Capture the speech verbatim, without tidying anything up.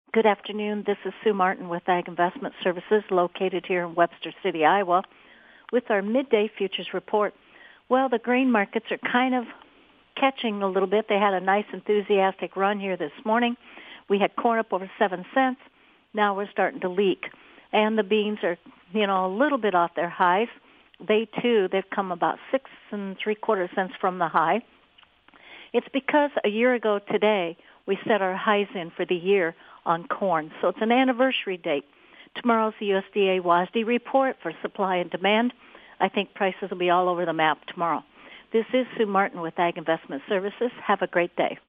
Good afternoon. This is Sue Martin with Ag Investment Services located here in Webster City, Iowa, with our midday futures report. Well, the grain markets are kind of catching a little bit. They had a nice enthusiastic run here this morning. We had corn up over seven cents. Now we're starting to leak. And the beans are, you know, a little bit off their highs. They, too, they've come about six and three quarter cents from the high. It's because a year ago today, we set our highs in for the year on corn. So it's an anniversary date. Tomorrow's the U S D A W A S D report for supply and demand. I think prices will be all over the map tomorrow. This is Sue Martin with Ag Investment Services. Have a great day.